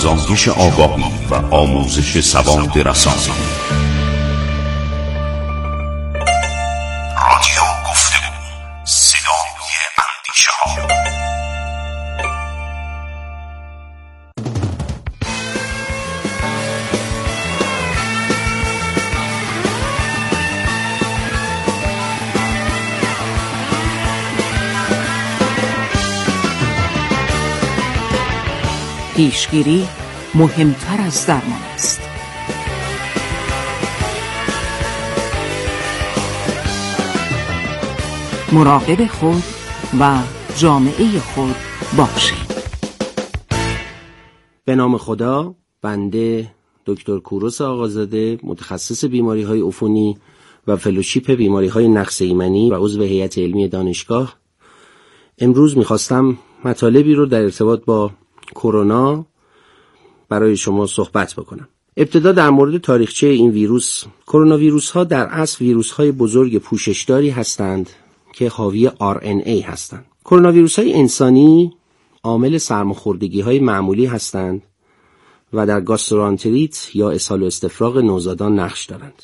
افزایش آگاهی و آموزش سواد رسانه‌ای. رادیو گفتگو، صدای اندیشه‌ها. پیشگیری مهمتر از درمان است. مراقب خود و جامعه خود باشید. به نام خدا، بنده دکتر کوروس آقازاده، متخصص بیماری‌های عفونی و فلوشیپ بیماری‌های نقص ایمنی و عضو هیئت علمی دانشگاه، امروز می‌خواستم مطالبی رو در ارتباط با کرونا برای شما صحبت بکنم. ابتدا در مورد تاریخچه این ویروس. کرونا ویروس ها در اصل ویروس های بزرگ پوششداری هستند که حاوی RNA هستند. کرونا ویروس های انسانی عامل سرماخوردگی های معمولی هستند و در گاستروانتریت یا اسهال و استفراغ نوزادان نقش دارند.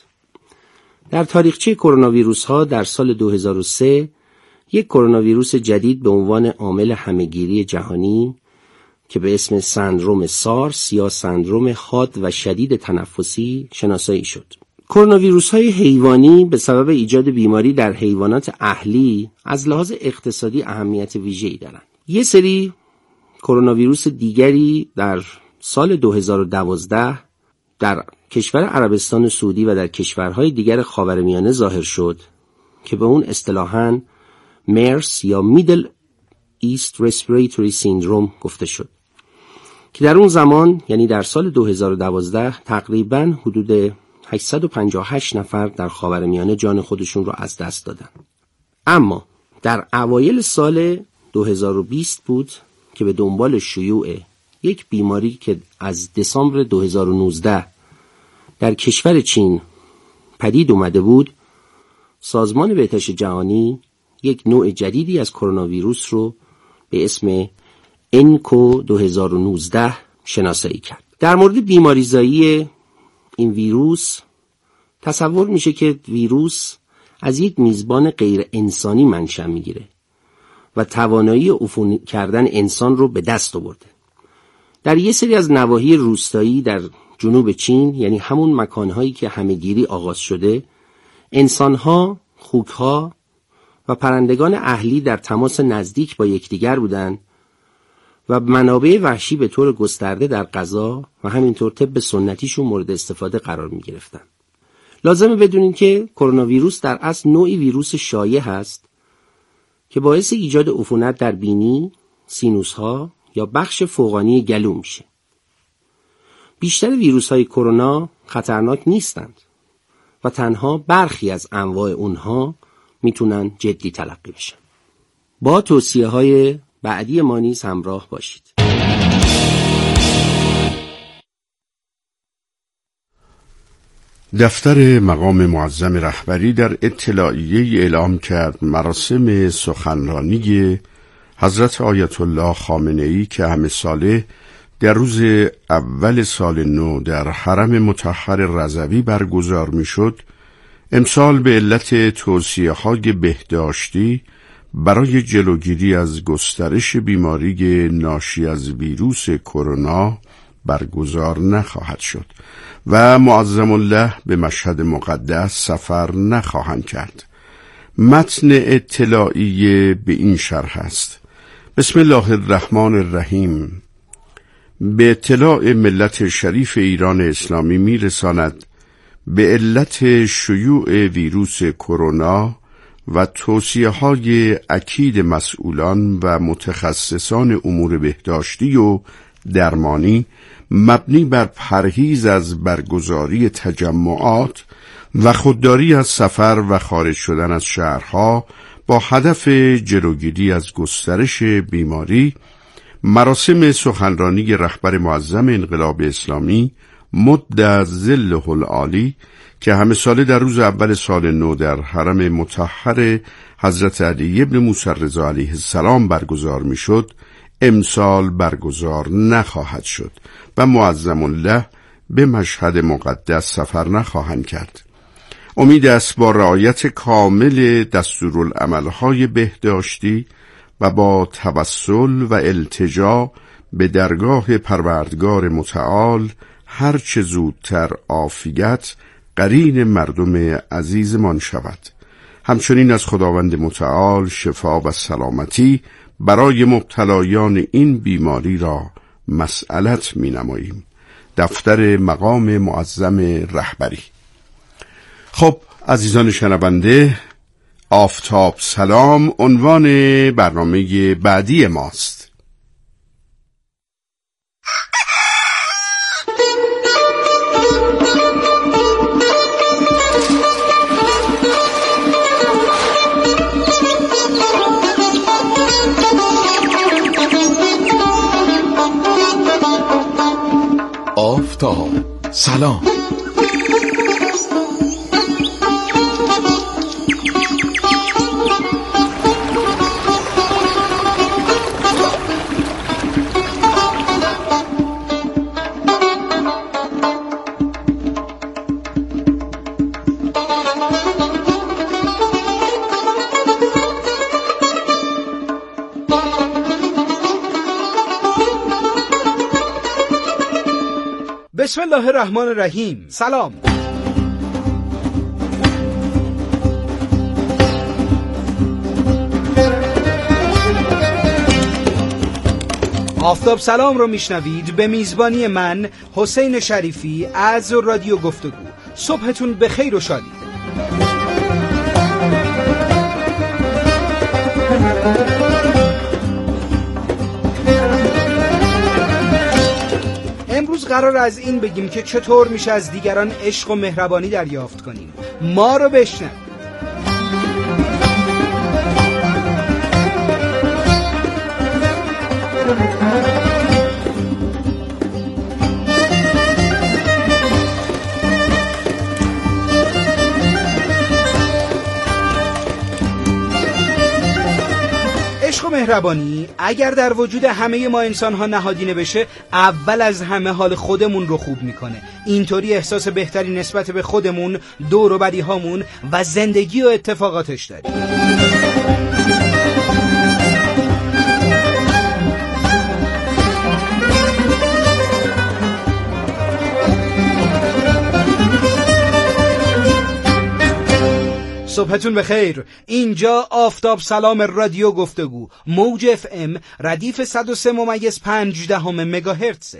در تاریخچه کرونا ویروس ها در سال 2003 یک کرونا ویروس جدید به عنوان عامل همهگیری جهانی که به اسم سندروم سارس یا سندروم حاد و شدید تنفسی شناسایی شد. کرونا ویروس های حیوانی به سبب ایجاد بیماری در حیوانات اهلی از لحاظ اقتصادی اهمیت ویژه‌ای دارند. یک سری کرونا ویروس دیگری در سال 2012 در کشور عربستان سعودی و در کشورهای دیگر خاورمیانه ظاهر شد که به اون اصطلاحاً مرس یا میدل ایست رسپیراتوری سیندروم گفته شد که در اون زمان یعنی در سال 2012 تقریباً حدود 858 نفر در خاورمیانه جان خودشون رو از دست دادن. اما در اوایل سال 2020 بود که به دنبال شیوع یک بیماری که از دسامبر 2019 در کشور چین پدید اومده بود، سازمان بهداشت جهانی یک نوع جدیدی از کرونا ویروس رو به اسم انکو 2019 شناسایی کرد. در مورد بیماریزایی این ویروس تصور میشه که ویروس از یک میزبان غیر انسانی منشأ میگیره و توانایی عفونی کردن انسان رو به دست آورده. در یک سری از نواحی روستایی در جنوب چین، یعنی همون مکانهایی که همهگیری آغاز شده، انسانها، خوکها و پرندگان اهلی در تماس نزدیک با یکدیگر بودند و منابع وحشی به طور گسترده در غذا و همینطور طب سنتیشون مورد استفاده قرار می گرفتن. لازمه بدونین که کرونا ویروس در اصل نوعی ویروس شایع هست که باعث ایجاد عفونت در بینی، سینوس ها یا بخش فوقانی گلو میشه. بیشتر ویروس های کرونا خطرناک نیستند و تنها برخی از انواع اونها میتونن جدی تلقی بشن. با توصیه های بعدی ما نیز همراه باشید. دفتر مقام معظم رهبری در اطلاعیه اعلام کرد مراسم سخنرانی حضرت آیت الله خامنه‌ای که همه ساله در روز اول سال نو در حرم مطهر رضوی برگزار میشد، امسال به علت توصیه‌های بهداشتی برای جلوگیری از گسترش بیماری ناشی از ویروس کرونا برگزار نخواهد شد و معظم الله به مشهد مقدس سفر نخواهند کرد. متن اطلاعیه به این شرح است: بسم الله الرحمن الرحیم. به اطلاع ملت شریف ایران اسلامی میرساند به علت شیوع ویروس کرونا و توصیه‌های اکید مسئولان و متخصصان امور بهداشتی و درمانی مبنی بر پرهیز از برگزاری تجمعات و خودداری از سفر و خارج شدن از شهرها با هدف جلوگیری از گسترش بیماری، مراسم سخنرانی رهبر معظم انقلاب اسلامی مد ظله العالی که همه ساله در روز اول سال نو در حرم مطهر حضرت علی ابن موسی رضا علیه السلام برگزار می شد، امسال برگزار نخواهد شد و معظم الله به مشهد مقدس سفر نخواهند کرد. امید است با رعایت کامل دستورالعمل‌های بهداشتی و با توسل و التجا به درگاه پروردگار متعال هر چه زودتر عافیت قرین مردم عزیزمان شود. همچنین از خداوند متعال شفا و سلامتی برای مبتلایان این بیماری را مسئلت می نماییم. دفتر مقام معظم رهبری. خب عزیزان شنونده، آفتاب سلام عنوان برنامه بعدی ماست. آفتاب سلام. بسم الله الرحمن الرحیم. سلام. آفتاب سلام رو میشنوید به میزبانی من حسین شریفی از رادیو گفتگو. صبحتون بخیر و شادی. امروز قرار از این بگیم که چطور میشه از دیگران عشق و مهربانی دریافت کنیم. ما رو بشنوید. عشق و مهربانی اگر در وجود همه ما انسان ها نهادینه بشه، اول از همه حال خودمون رو خوب میکنه. اینطوری احساس بهتری نسبت به خودمون، دور و بری هامون و زندگی و اتفاقاتش داریم. صبحتون بخیر. اینجا آفتاب سلام رادیو گفتگو، موج FM ردیف 103.5 مگاهرتزه.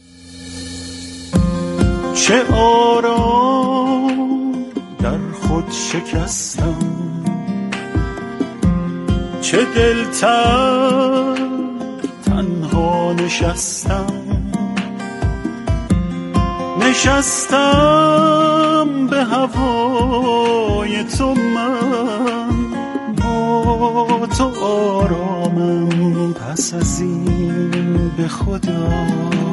چه آرام در خود شکستم، چه دلتر تنها نشستم به هوای تو، من با تو آرامم. پس از این به خدا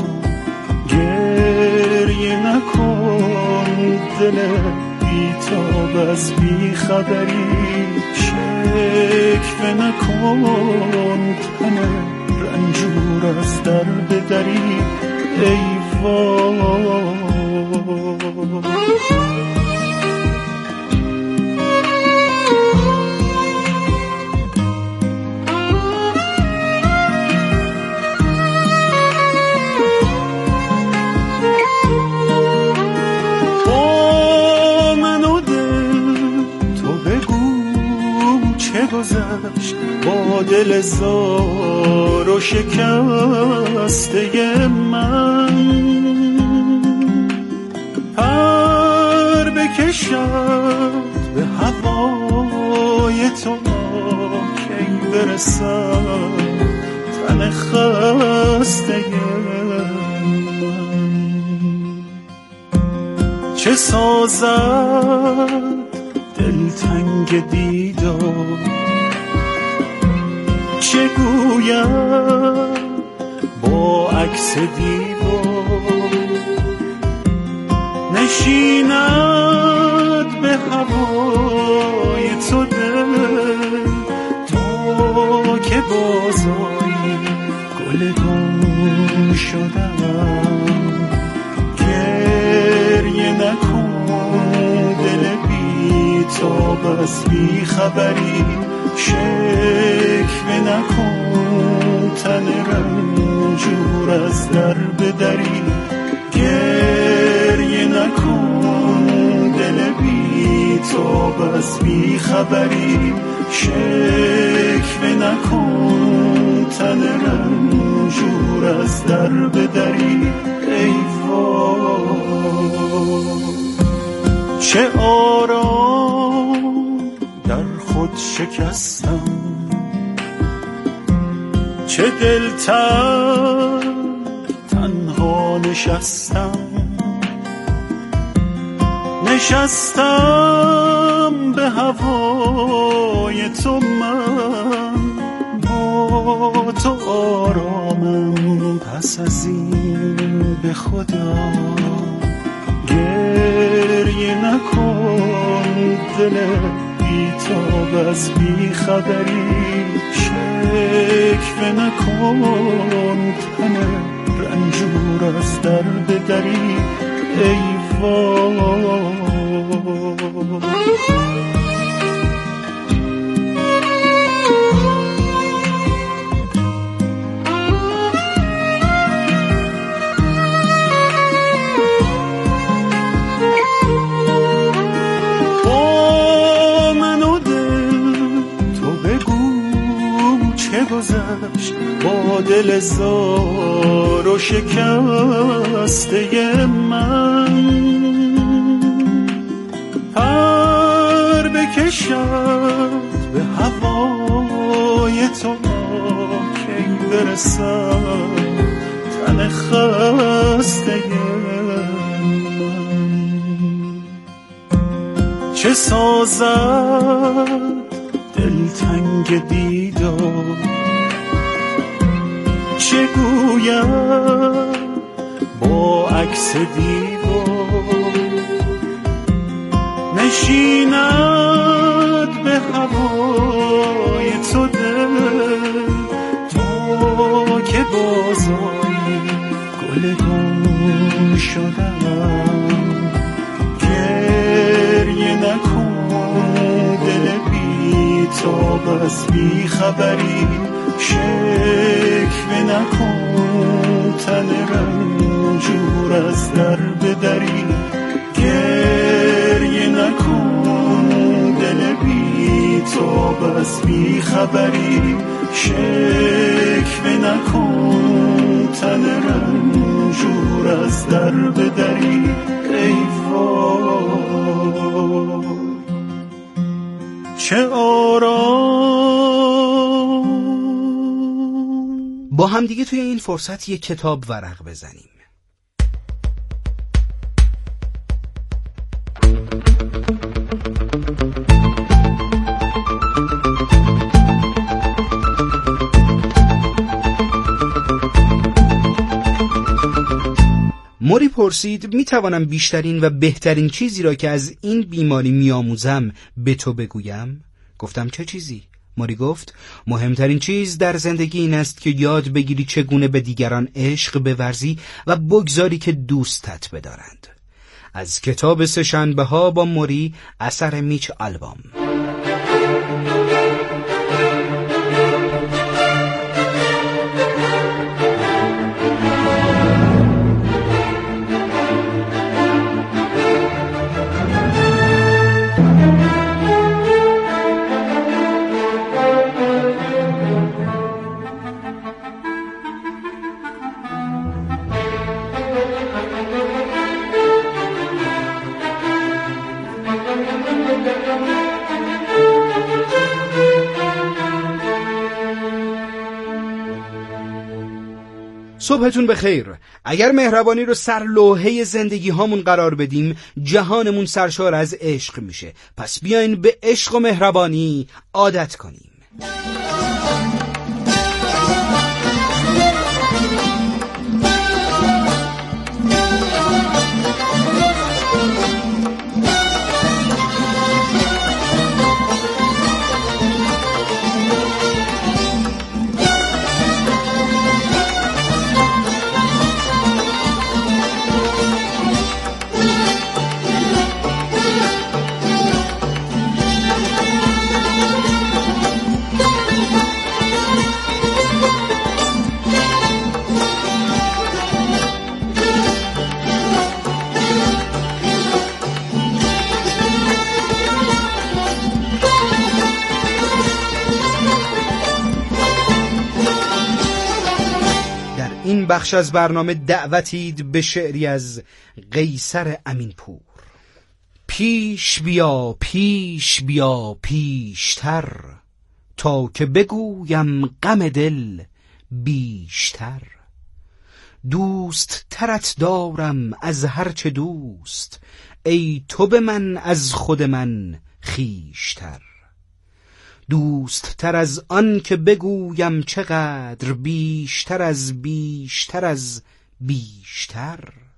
گریه نکن، دل بی‌تاب از بی‌خبری شکوه نکن، تن رنجور از در بدری ای وای. با دل زار و شکسته من پر بکشد به هوای تو، کی برسد تن خسته من. چه سازد دلتنگ دیدار، چه گویم با عکس دیوار، نشیند به هوای تو دل، تا که بازایی از بی خبری شکوه نکن تن رنجور از در بدری گریه نکن دل بی تاب از بی خبری شکوه نکن تن رنجور از در بدری ای وای چه آرام در خود شکستم چه دلتر تنها نشستم به هوای تو من با تو آرامم پس از این به خدا گریه نکن دل بی‌تاب از بی خبری شکوه نکن تن رنجور از در بدری ای وای با دل زار و شکسته من پر بکشد به هوای تو کی برسد تن خسته من چه سازد دلتنگ دیدار چه گویم با عکس دیوار نشیند به هوای تو دل تا که بازاری گل گم شدم گریه نکن دل بی تاب از بی خبری شکوه نکن تن رنجور از در بدری گریه نکن دل بی تاب از بی خبری شکوه نکن تن رنجور از در بدری ای وای چه آرام با همدیگه توی این فرصت یک کتاب ورق بزنیم. موری پرسید میتوانم بیشترین و بهترین چیزی را که از این بیماری میآموزم به تو بگویم؟ گفتم چه چیزی؟ موری گفت مهمترین چیز در زندگی این است که یاد بگیری چگونه به دیگران عشق بورزی و بگذاری که دوستت بدارند. از کتاب سه‌شنبه ها با موری اثر میچ آلبوم. صبحتون بخیر. اگر مهربانی رو سر لوحه زندگی هامون قرار بدیم جهانمون سرشار از عشق میشه. پس بیاین به عشق و مهربانی عادت کنیم. بخش از برنامه دعوتید به شعری از قیصر امینپور. پیش بیا پیش بیا پیشتر، تا که بگویم غم دل بیشتر. دوست ترت دارم از هرچه دوست، ای تو به من از خود من خویشتر. دوست تر از آن که بگویم چقدر، بیشتر از بیشتر از بیشتر.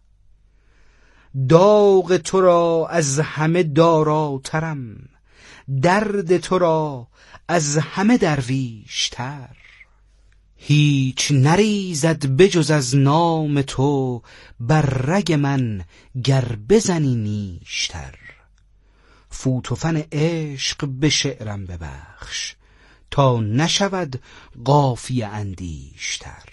داغ تو را از همه داراترم، درد تو را از همه درویشتر. هیچ نریزد بجز از نام تو، بر رگ من گر بزنی نیشتر. فوت و فن عشق به شعرم ببخش، تا نشود قافیه اندیشتر.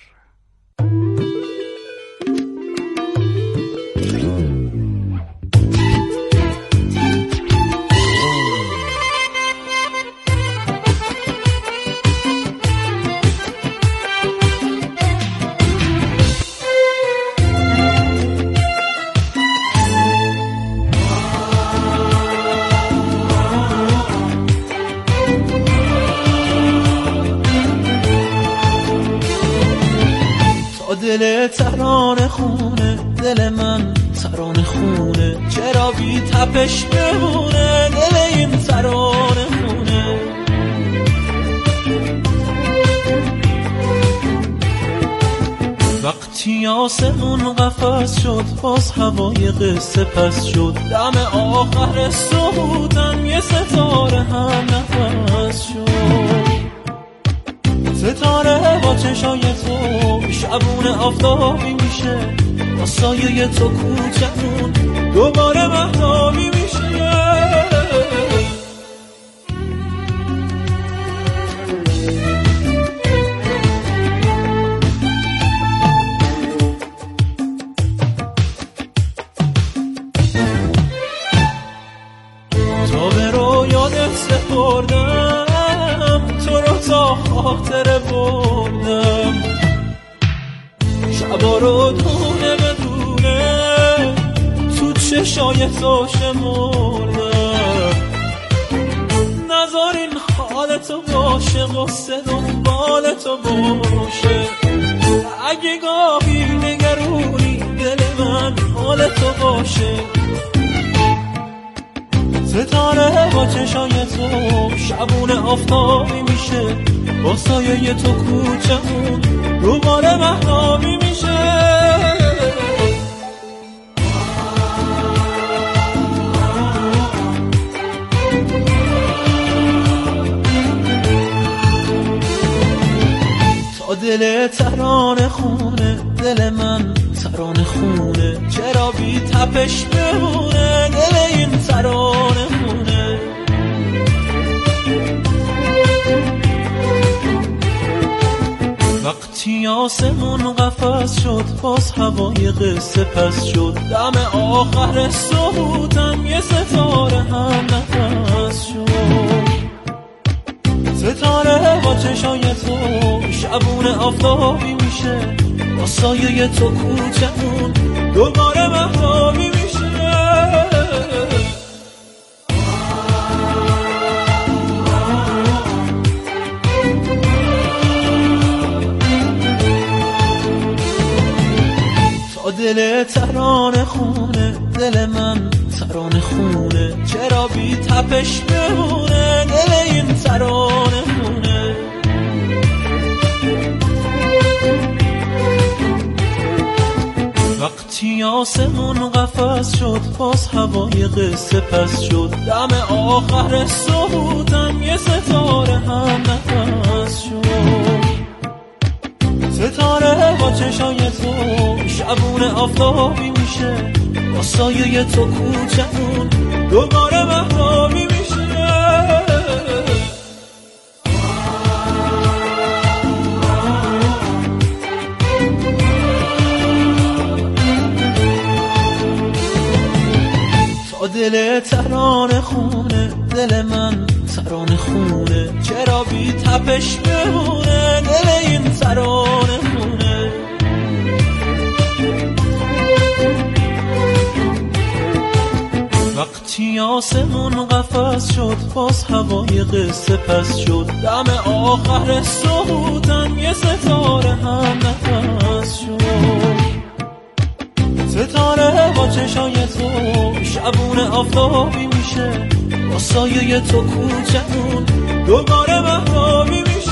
دل ترانه خونه، دل من ترانه خونه، چرا بی تپش بمونه دل این ترانه خونه. وقتی آسمون قفس شد، باز هوای قصه پس شد، دم آخر صبحدم یه ستاره هم نفس شد. ستاره با چشای تو شبونه آفتابی میشه، با سایه تو کوچمون دوباره مهتابی میشه. تا به رویات سپردم، تو رو تا خاطر بردم، شبا رو دونه بدونه تو چشای تو شمردم. نذار این حالتو باشه، قصه دنبالتو باشه، اگه گاهی نگرونی دل من حالتو باشه. ستاره با چشای تو شبونه آفتابی میشه، با سایه تو کوچمون دوباره مهتابی میشه. تا دل ترانه خونه، دل من ترانه خونه، چرا بی تپش بمونه دل این ترانه خونه. وقتی آسمون قفس شد، باز هوای قصه پس شد، دم آخر صبحدم یه ستاره هم نفس شد. ستاره با چشای تو شبونه آفتابی میشه، با سایه تو کوچمون دوباره مهتابی میشه. تا دل ترانه خونه، دل من ترانه خونه، چرا بی تپش بمونه دل این ترانه خونه. وقتی آسمون قفس شد، باز هوای قصه پس شد، دم آخر صبحدم یه ستاره هم نفس شد. ستاره با چشای تو شبونه آفتابی میشه، با سایه تو کوچمون دوباره مهتابی میشه. تا دل ترانه خونه، دل من ترانه خونه، چرا بی تپش بمونه دل این ترانه خونه. وقتی آسمون قفس شد باز هوای قصه پس شد دم آخر صبحتم یه ستاره هم نفس شد ستاره با چشای تو شبون آفتابی میشه با سایه تو کوچمون دوباره مهتابی میشه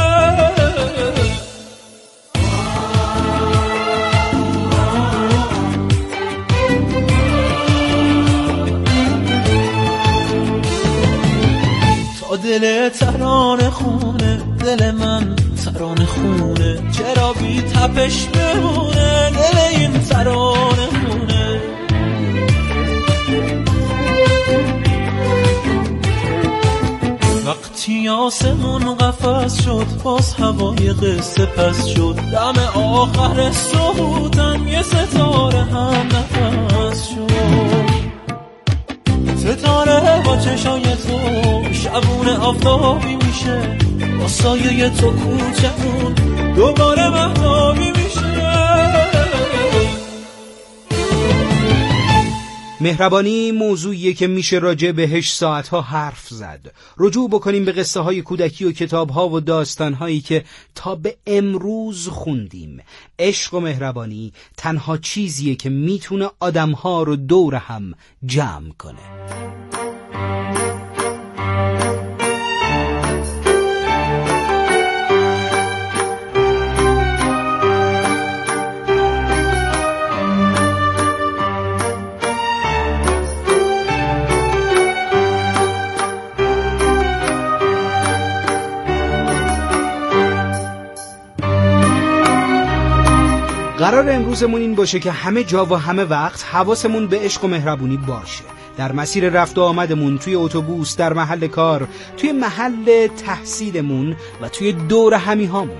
دل ترانه خونه دل من ترانه خونه چرا بی تپش بمونه دل این ترانه خونه وقتی آسمون قفس شد باز هوای قصه پس شد دم آخر صبحتم یه ستاره هم نفس شد ستاره با چشای تو شبون آفتابی میشه با سایه تو کوچمون دوباره مهتابی میشه مهربانی موضوعیه که میشه راجع بهش ساعتها حرف زد. رجوع بکنیم به قصه های کودکی و کتاب ها و داستان هایی که تا به امروز خوندیم. عشق و مهربانی تنها چیزیه که میتونه آدم ها رو دور هم جمع کنه. قرار امروزمون این باشه که همه جا و همه وقت حواسمون به عشق و مهربونی باشه. در مسیر رفت و آمدمون، توی اتوبوس، در محل کار، توی محل تحصیلمون و توی دور همی هامون.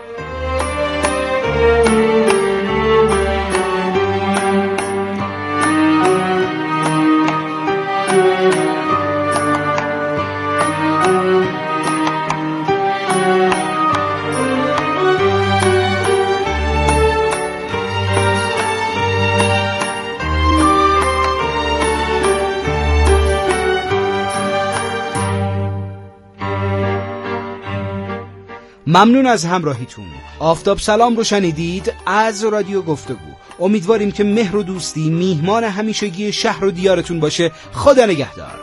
ممنون از همراهیتون. آفتاب سلام رو شنیدید از رادیو گفتگو. امیدواریم که مهر و دوستی میهمان همیشگی شهر و دیارتون باشه. خدا نگهدار.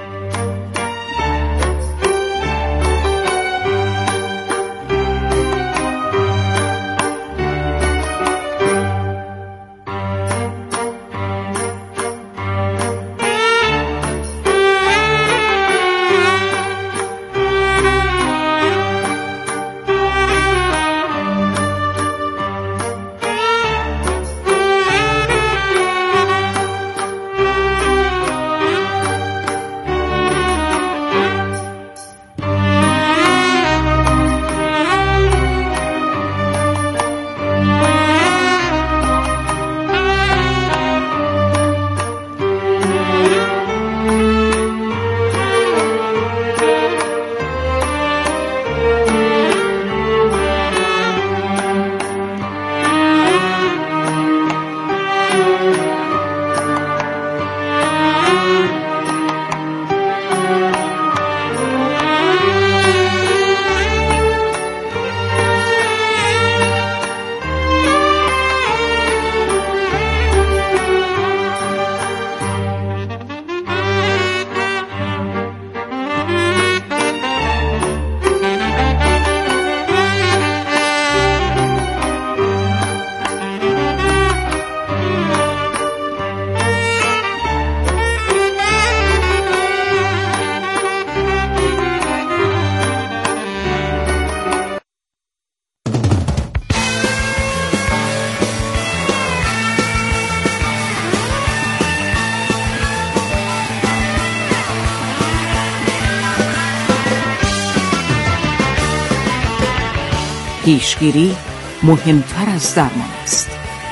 پیشگیری مهمتر از درمان است.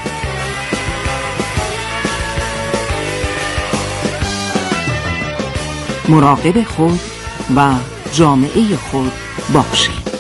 مراقب خود و جامعه خود باشید.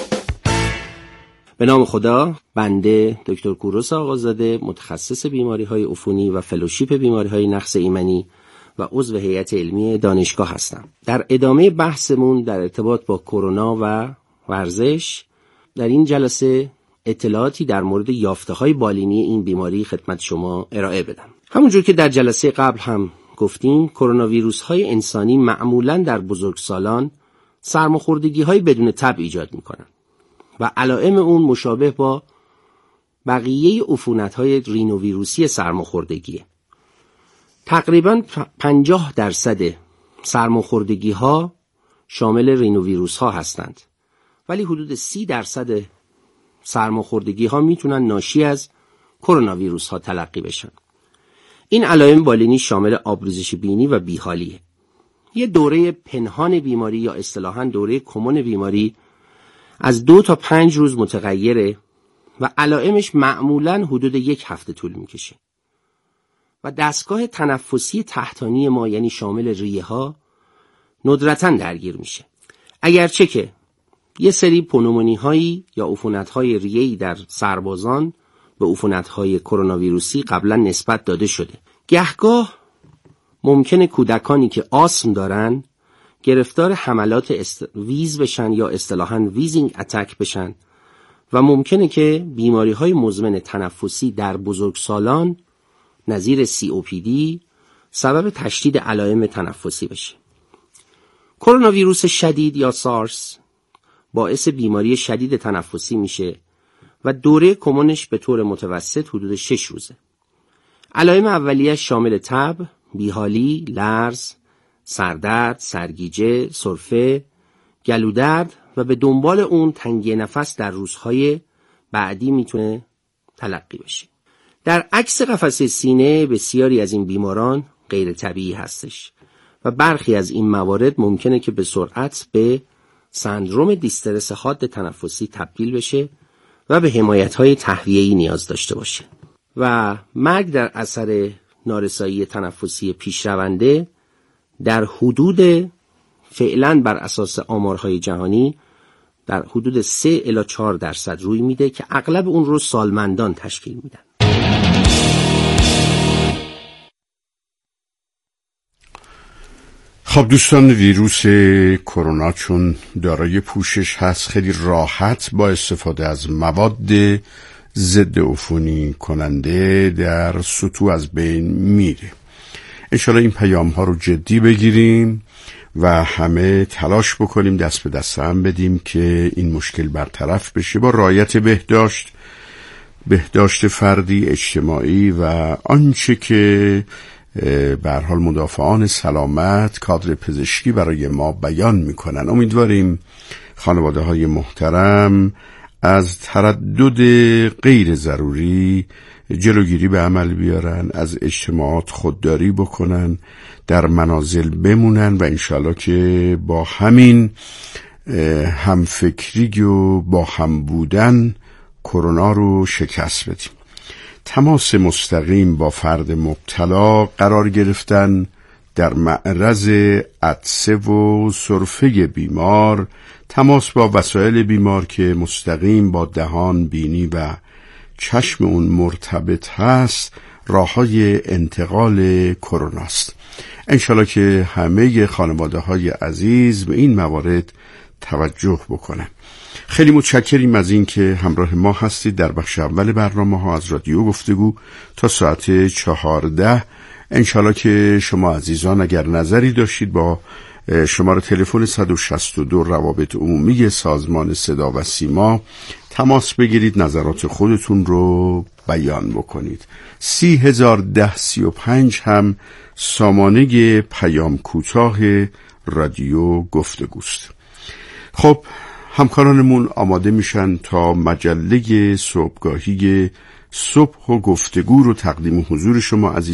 به نام خدا. بنده دکتر کوروس آقازاده، متخصص بیماری‌های عفونی و فلوشیپ بیماری‌های نقص ایمنی و عضو هیئت علمی دانشگاه هستم. در ادامه بحثمون در ارتباط با کرونا و ورزش در این جلسه اطلاعاتی در مورد یافته‌های بالینی این بیماری خدمت شما ارائه بدم. همونجور که در جلسه قبل هم گفتیم، کرونا ویروس‌های انسانی معمولاً در بزرگسالان سرماخوردگی‌های بدون تب ایجاد می‌کنند و علائم اون مشابه با بقیه عفونت‌های رینوویروسی سرماخوردگیه. تقریباً 50% سرماخوردگی‌ها شامل رینوویروس‌ها هستند، ولی حدود 30% سرماخوردگی‌ها میتونن ناشی از کرونا ویروس‌ها تلقی بشن. این علائم بالینی شامل آبریزش بینی و بیحالیه. یه دوره پنهان بیماری یا اصطلاحاً دوره کمون بیماری از 2 تا 5 روز متغیره و علائمش معمولاً حدود 1 هفته طول میکشه و دستگاه تنفسی تحتانی ما یعنی شامل ریه ها ندرتاً درگیر میشه. اگرچه که یه سری پنومونی هایی یا عفونت های ریه‌ای در سربازان به عفونت های کرونا ویروسی قبلا نسبت داده شده. گهگاه ممکنه کودکانی که آسم دارن گرفتار حملات ویز بشن یا اصطلاحاً ویزینگ اتک بشن و ممکنه که بیماری های مزمن تنفسی در بزرگسالان نظیر COPD سبب تشدید علائم تنفسی بشه. کرونا ویروس شدید یا سارس باعث بیماری شدید تنفسی میشه و دوره کمونش به طور متوسط حدود 6 روزه. علائم اولیه شامل تب، بیحالی، لرز، سردرد، سرگیجه، سرفه، گلودرد و به دنبال اون تنگی نفس در روزهای بعدی میتونه تلقی بشه. در عکس قفسه سینه بسیاری از این بیماران غیر طبیعی هستش و برخی از این موارد ممکنه که به سرعت به سندروم دیسترس حاد تنفسی تبدیل بشه و به حمایت‌های تهویه‌ای نیاز داشته باشه و مرگ در اثر نارسایی تنفسی پیشرونده در حدود فعلا بر اساس آمارهای جهانی در حدود 3 الی 4% روی میده که اغلب اون رو سالمندان تشکیل میدن. خب دوستان، ویروس کرونا چون دارای پوشش هست خیلی راحت با استفاده از مواد ضد عفونی کننده در سطوح از بین میره. انشالله این پیام ها رو جدی بگیریم و همه تلاش بکنیم دست به دست هم بدیم که این مشکل برطرف بشه با رعایت بهداشت فردی، اجتماعی و آنچه که به هر حال مدافعان سلامت کادر پزشکی برای ما بیان میکنن. امیدواریم خانواده های محترم از تردد غیر ضروری جلوگیری به عمل بیارن، از اجتماعات خودداری بکنن، در منازل بمونن و انشالله که با همین همفکری و با هم بودن کرونا رو شکست بدیم. تماس مستقیم با فرد مبتلا قرار گرفتن، در معرض عطسه و سرفه بیمار، تماس با وسایل بیمار که مستقیم با دهان، بینی و چشم اون مرتبط هست، راههای انتقال کرونا است. انشالله که همه خانواده های عزیز به این موارد توجه بکنن. خیلی متشکریم از این که همراه ما هستید در بخش اول برنامه ها از رادیو گفتگو تا ساعت 14. انشالله که شما عزیزان اگر نظری داشتید با شماره تلفن 162 روابط عمومی سازمان صدا و سیما تماس بگیرید، نظرات خودتون رو بیان بکنید. 301035 هم سامانه پیام کوتاه رادیو گفتگوست. خب همکارانمون آماده میشن تا مجله صبحگاهی صبح و گفتگو رو تقدیم حضور شما عزیز